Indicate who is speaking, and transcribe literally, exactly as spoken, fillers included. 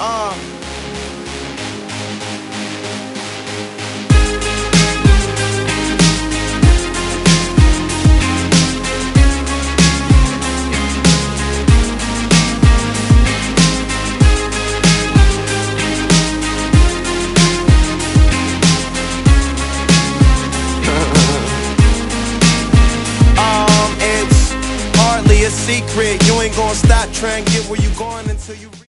Speaker 1: Uh. um, it's hardly a secret. You ain't gonna stop trying to get where you going until you